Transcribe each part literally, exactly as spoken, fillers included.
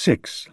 six.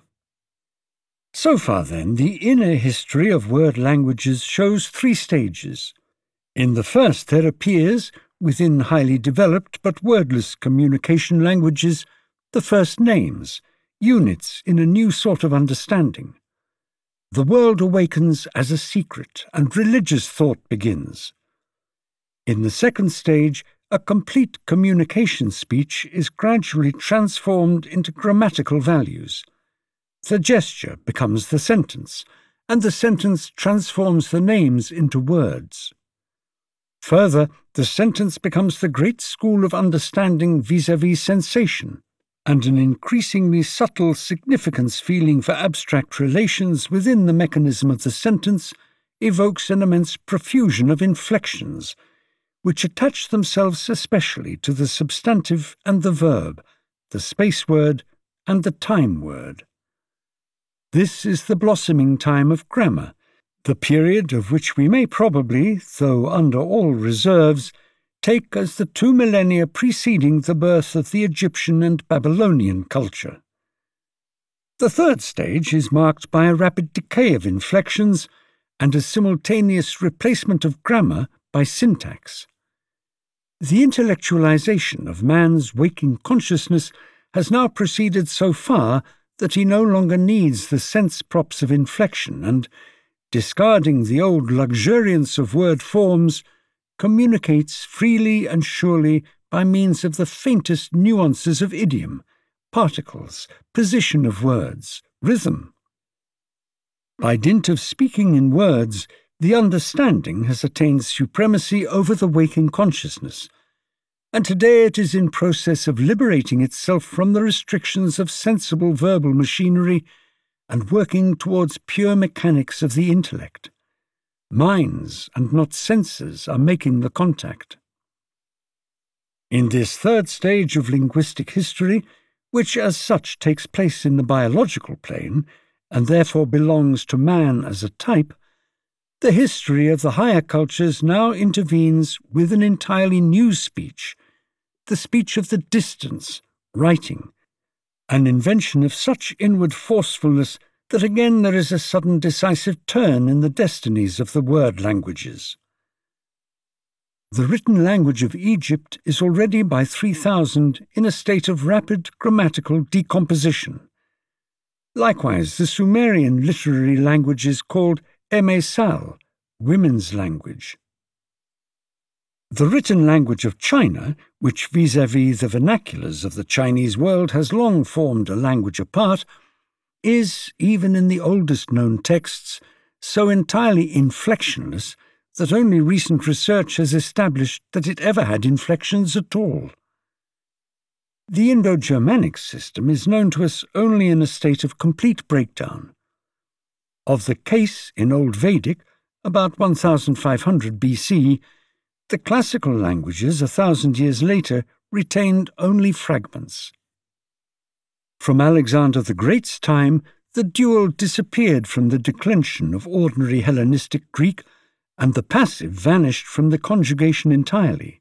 So far, then, the inner history of word languages shows three stages. In the first, there appears, within highly developed but wordless communication languages, the first names, units in a new sort of understanding. The world awakens as a secret, and religious thought begins. In the second stage, a complete communication speech is gradually transformed into grammatical values. The gesture becomes the sentence, and the sentence transforms the names into words. Further, the sentence becomes the great school of understanding vis-à-vis sensation, and an increasingly subtle significance feeling for abstract relations within the mechanism of the sentence evokes an immense profusion of inflections, which attach themselves especially to the substantive and the verb, the space word and the time word. This is the blossoming time of grammar, the period of which we may probably, though under all reserves, take as the two millennia preceding the birth of the Egyptian and Babylonian culture. The third stage is marked by a rapid decay of inflections and a simultaneous replacement of grammar by syntax. The intellectualization of man's waking consciousness has now proceeded so far that he no longer needs the sense props of inflection and, discarding the old luxuriance of word forms, communicates freely and surely by means of the faintest nuances of idiom, particles, position of words, rhythm. By dint of speaking in words, the understanding has attained supremacy over the waking consciousness, and today it is in process of liberating itself from the restrictions of sensible verbal machinery and working towards pure mechanics of the intellect. Minds and not senses are making the contact. In this third stage of linguistic history, which as such takes place in the biological plane, and therefore belongs to man as a type, the history of the higher cultures now intervenes with an entirely new speech, the speech of the distance, writing, an invention of such inward forcefulness that again there is a sudden decisive turn in the destinies of the word languages. The written language of Egypt is already by three thousand in a state of rapid grammatical decomposition. Likewise, the Sumerian literary language is called Emesal, women's language. The written language of China, which vis-à-vis the vernaculars of the Chinese world has long formed a language apart, is, even in the oldest known texts, so entirely inflectionless that only recent research has established that it ever had inflections at all. The Indo-Germanic system is known to us only in a state of complete breakdown. Of the case in Old Vedic, about one thousand five hundred B C, the classical languages a thousand years later retained only fragments. From Alexander the Great's time, the dual disappeared from the declension of ordinary Hellenistic Greek, and the passive vanished from the conjugation entirely.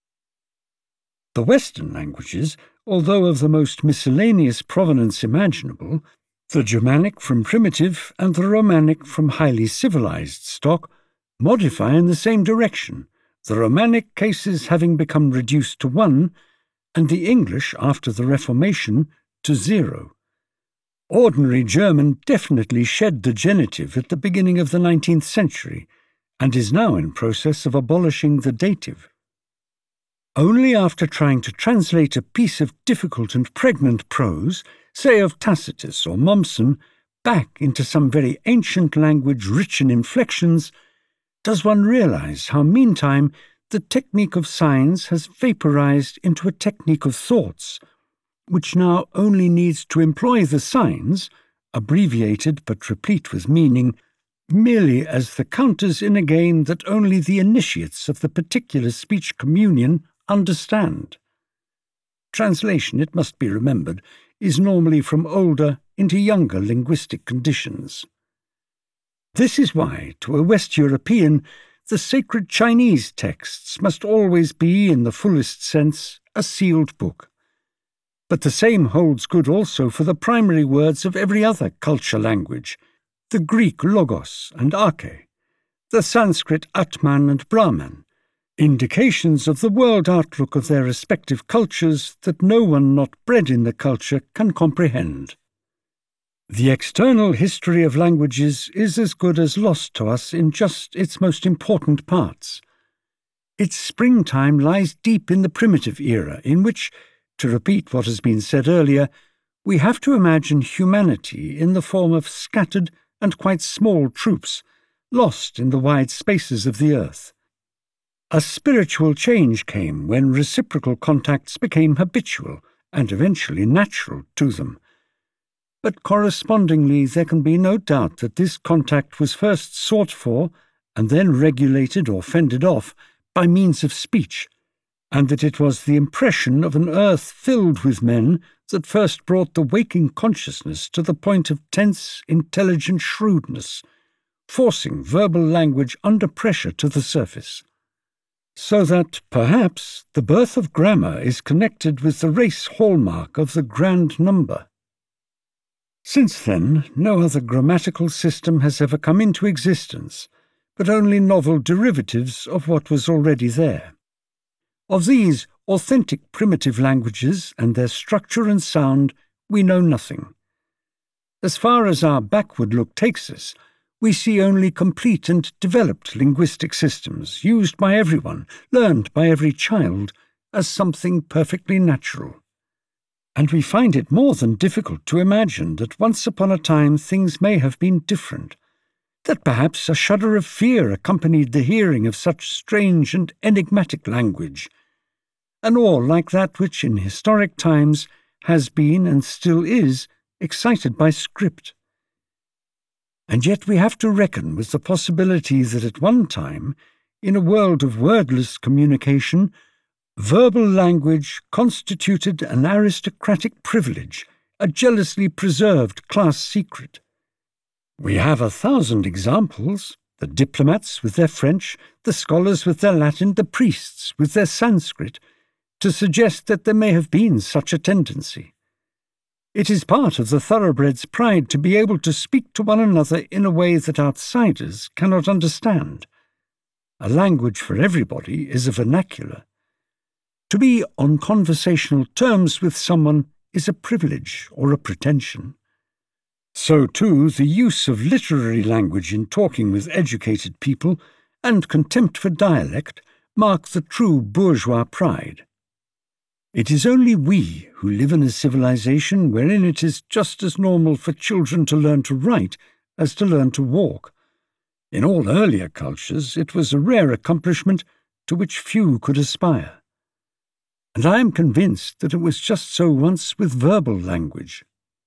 The Western languages, although of the most miscellaneous provenance imaginable, the Germanic from primitive and the Romanic from highly civilized stock, modify in the same direction, the Romanic cases having become reduced to one, and the English, after the Reformation, to zero. Ordinary German definitely shed the genitive at the beginning of the nineteenth century, and is now in process of abolishing the dative. Only after trying to translate a piece of difficult and pregnant prose, say of Tacitus or Mommsen, back into some very ancient language rich in inflections, does one realize how meantime the technique of signs has vaporized into a technique of thoughts, which now only needs to employ the signs, abbreviated but replete with meaning, merely as the counters in a game that only the initiates of the particular speech communion understand. Translation, it must be remembered, is normally from older into younger linguistic conditions. This is why, to a West European, the sacred Chinese texts must always be, in the fullest sense, a sealed book. But the same holds good also for the primary words of every other culture language, the Greek logos and arche, the Sanskrit Atman and Brahman, indications of the world outlook of their respective cultures that no one not bred in the culture can comprehend. The external history of languages is as good as lost to us in just its most important parts. Its springtime lies deep in the primitive era, in which, to repeat what has been said earlier, we have to imagine humanity in the form of scattered and quite small troops, lost in the wide spaces of the earth. A spiritual change came when reciprocal contacts became habitual and eventually natural to them. But correspondingly, there can be no doubt that this contact was first sought for and then regulated or fended off by means of speech, and that it was the impression of an earth filled with men that first brought the waking consciousness to the point of tense, intelligent shrewdness, forcing verbal language under pressure to the surface. So that, perhaps, the birth of grammar is connected with the race hallmark of the grand number. Since then, no other grammatical system has ever come into existence, but only novel derivatives of what was already there. Of these authentic primitive languages and their structure and sound, we know nothing. As far as our backward look takes us, we see only complete and developed linguistic systems, used by everyone, learned by every child, as something perfectly natural. And we find it more than difficult to imagine that once upon a time things may have been different, that perhaps a shudder of fear accompanied the hearing of such strange and enigmatic language, an awe like that which in historic times has been and still is excited by script. And yet we have to reckon with the possibility that at one time, in a world of wordless communication, verbal language constituted an aristocratic privilege, a jealously preserved class secret. We have a thousand examples, the diplomats with their French, the scholars with their Latin, the priests with their Sanskrit, to suggest that there may have been such a tendency. It is part of the thoroughbred's pride to be able to speak to one another in a way that outsiders cannot understand. A language for everybody is a vernacular. To be on conversational terms with someone is a privilege or a pretension. So, too, the use of literary language in talking with educated people and contempt for dialect mark the true bourgeois pride. It is only we who live in a civilization wherein it is just as normal for children to learn to write as to learn to walk. In all earlier cultures, it was a rare accomplishment to which few could aspire. And I am convinced that it was just so once with verbal language.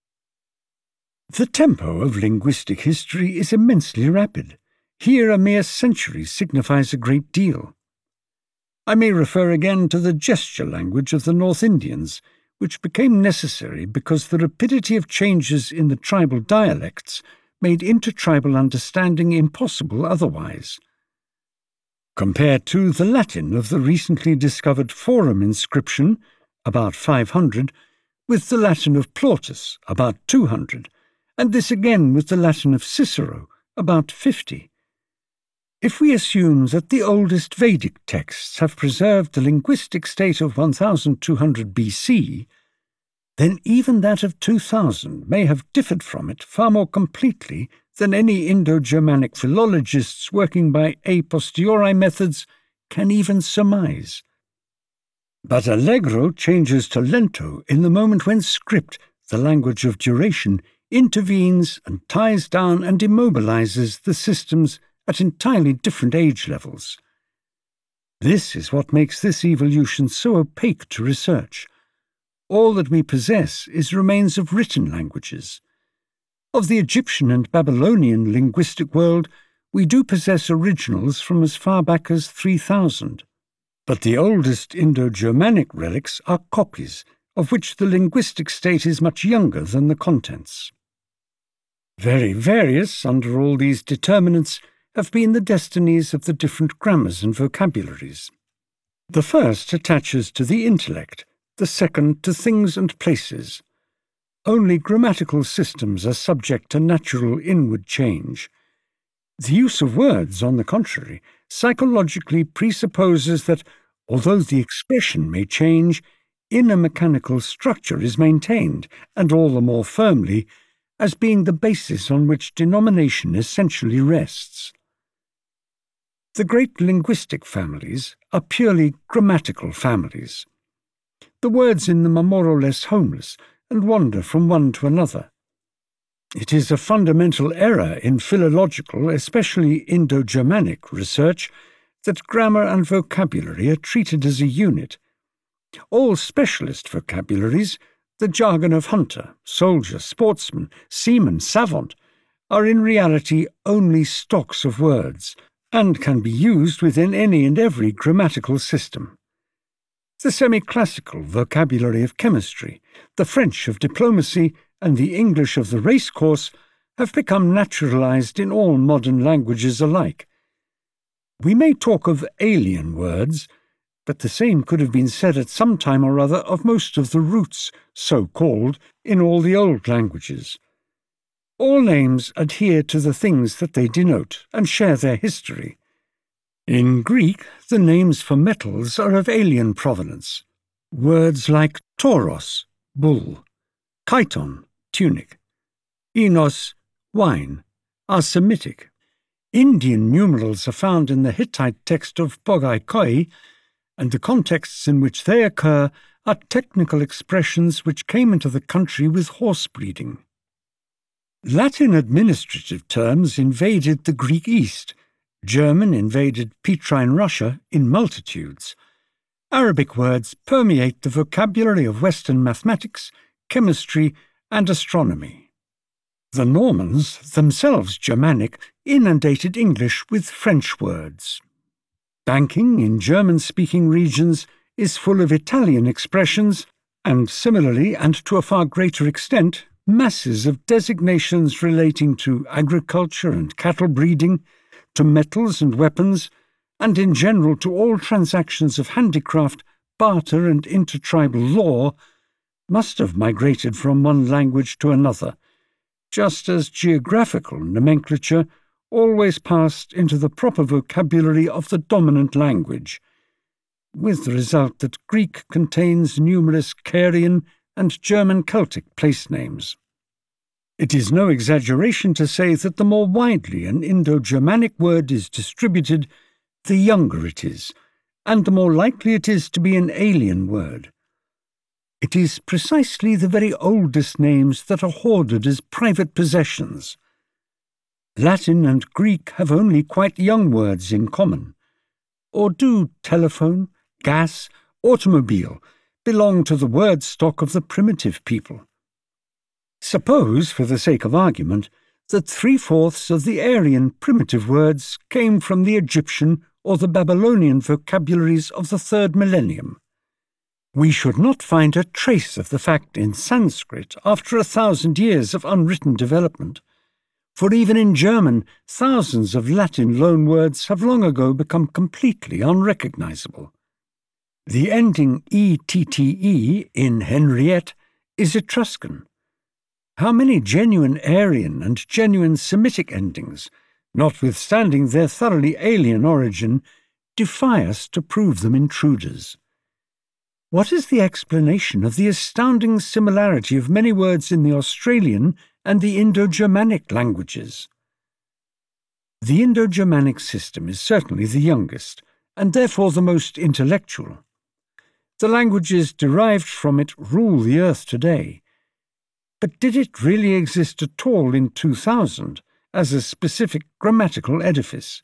The tempo of linguistic history is immensely rapid. Here a mere century signifies a great deal. I may refer again to the gesture language of the North Indians, which became necessary because the rapidity of changes in the tribal dialects made intertribal understanding impossible otherwise. Compare, too, the Latin of the recently discovered Forum inscription, about five hundred, with the Latin of Plautus, about two hundred, and this again with the Latin of Cicero, about fifty. If we assume that the oldest Vedic texts have preserved the linguistic state of one thousand two hundred B C, then even that of two thousand may have differed from it far more completely than any Indo-Germanic philologists working by a posteriori methods can even surmise. But Allegro changes to lento in the moment when script, the language of duration, intervenes and ties down and immobilizes the systems at entirely different age levels. This is what makes this evolution so opaque to research. All that we possess is remains of written languages. Of the Egyptian and Babylonian linguistic world, we do possess originals from as far back as three thousand. But the oldest Indo-Germanic relics are copies, of which the linguistic state is much younger than the contents. Very various, under all these determinants, have been the destinies of the different grammars and vocabularies. The first attaches to the intellect, the second to things and places. Only grammatical systems are subject to natural inward change. The use of words, on the contrary, psychologically presupposes that, although the expression may change, inner mechanical structure is maintained, and all the more firmly, as being the basis on which denomination essentially rests. The great linguistic families are purely grammatical families. The words in them are more or less homeless and wander from one to another. It is a fundamental error in philological, especially Indo-Germanic, research that grammar and vocabulary are treated as a unit. All specialist vocabularies, the jargon of hunter, soldier, sportsman, seaman, savant, are in reality only stocks of words, and can be used within any and every grammatical system. The semi-classical vocabulary of chemistry, the French of diplomacy, and the English of the racecourse have become naturalized in all modern languages alike. We may talk of alien words, but the same could have been said at some time or other of most of the roots, so called, in all the old languages. All names adhere to the things that they denote and share their history. In Greek, the names for metals are of alien provenance. Words like tauros, bull, chiton, tunic, enos, wine, are Semitic. Indian numerals are found in the Hittite text of Bogai Koi, and the contexts in which they occur are technical expressions which came into the country with horse breeding. Latin administrative terms invaded the Greek East. German invaded Petrine Russia in multitudes. Arabic words permeate the vocabulary of Western mathematics, chemistry, and astronomy. The Normans, themselves Germanic, inundated English with French words. Banking in German-speaking regions is full of Italian expressions, and similarly, and to a far greater extent, masses of designations relating to agriculture and cattle breeding, to metals and weapons, and in general to all transactions of handicraft, barter, and intertribal law, must have migrated from one language to another, just as geographical nomenclature always passed into the proper vocabulary of the dominant language, with the result that Greek contains numerous Carian and German Celtic place names. It is no exaggeration to say that the more widely an Indo-Germanic word is distributed, the younger it is, and the more likely it is to be an alien word. It is precisely the very oldest names that are hoarded as private possessions. Latin and Greek have only quite young words in common. Or do telephone, gas, automobile belong to the word stock of the primitive people? Suppose, for the sake of argument, that three-fourths of the Aryan primitive words came from the Egyptian or the Babylonian vocabularies of the third millennium. We should not find a trace of the fact in Sanskrit after a thousand years of unwritten development, for even in German, thousands of Latin loanwords have long ago become completely unrecognizable. The ending E T T E in Henriette is Etruscan. How many genuine Aryan and genuine Semitic endings, notwithstanding their thoroughly alien origin, defy us to prove them intruders? What is the explanation of the astounding similarity of many words in the Australian and the Indo-Germanic languages? The Indo-Germanic system is certainly the youngest, and therefore the most intellectual. The languages derived from it rule the earth today. But did it really exist at all in two thousand as a specific grammatical edifice?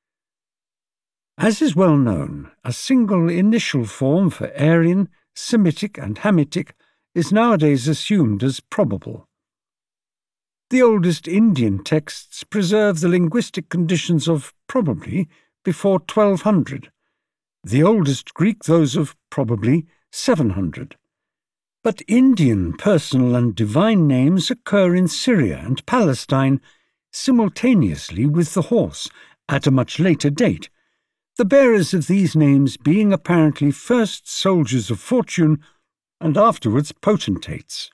As is well known, a single initial form for Aryan, Semitic, and Hamitic is nowadays assumed as probable. The oldest Indian texts preserve the linguistic conditions of probably before twelve hundred, the oldest Greek those of probably seven hundred. But Indian personal and divine names occur in Syria and Palestine simultaneously with the horse at a much later date, the bearers of these names being apparently first soldiers of fortune and afterwards potentates.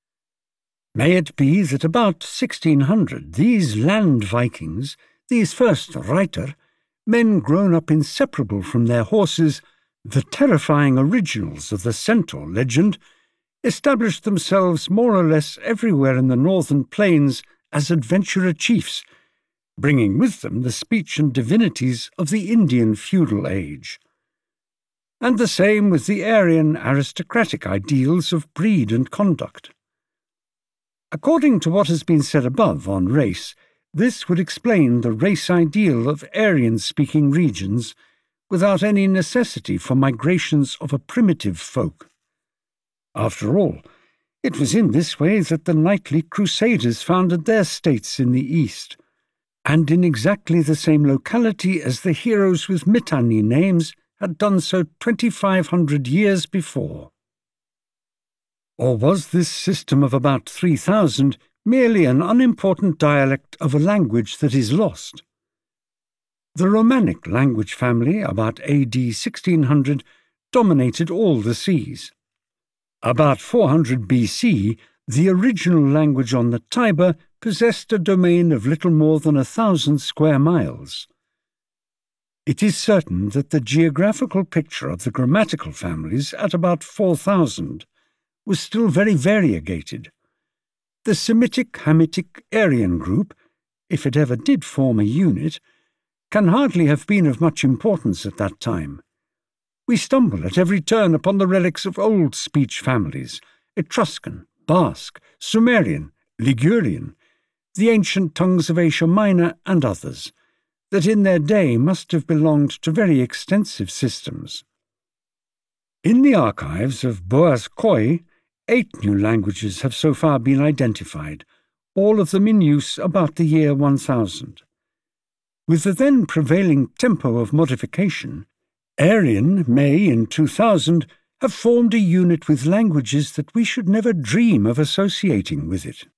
May it be that about sixteen hundred these land Vikings, these first Reiter, men grown up inseparable from their horses, the terrifying originals of the centaur legend, established themselves more or less everywhere in the northern plains as adventurer chiefs, bringing with them the speech and divinities of the Indian feudal age. And the same with the Aryan aristocratic ideals of breed and conduct. According to what has been said above on race, this would explain the race ideal of Aryan-speaking regions without any necessity for migrations of a primitive folk. After all, it was in this way that the knightly crusaders founded their states in the east, and in exactly the same locality as the heroes with Mitanni names had done so twenty-five hundred years before. Or was this system of about three thousand merely an unimportant dialect of a language that is lost? The Romanic language family, about A D sixteen hundred, dominated all the seas. About four hundred B C, the original language on the Tiber possessed a domain of little more than a thousand square miles. It is certain that the geographical picture of the grammatical families at about four thousand was still very variegated. The Semitic-Hamitic Aryan group, if it ever did form a unit, can hardly have been of much importance at that time. We stumble at every turn upon the relics of old speech families, Etruscan, Basque, Sumerian, Ligurian, the ancient tongues of Asia Minor and others, that in their day must have belonged to very extensive systems. In the archives of Boaz Coy, eight new languages have so far been identified, all of them in use about the year one thousand. With the then prevailing tempo of modification, Aryan may, in two thousand, have formed a unit with languages that we should never dream of associating with it.